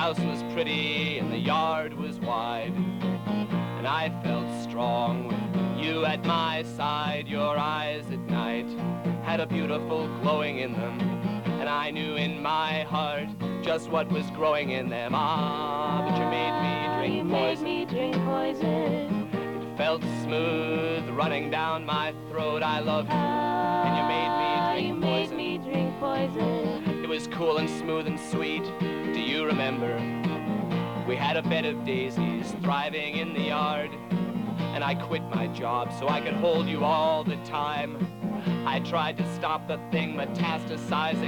house was pretty and the yard was wide, and I felt strong with you at my side. Your eyes at night had a beautiful glowing in them, and I knew in my heart just what was growing in them. Ah, but you made me drink poison. You made me drink poison. It felt smooth running down my throat. I loved you, and you made me drink poison. You made me drink poison. It was cool and smooth and sweet. Do you remember? We had a bed of daisies thriving in the yard, and I quit my job so I could hold you all the time. I tried to stop the thing metastasizing.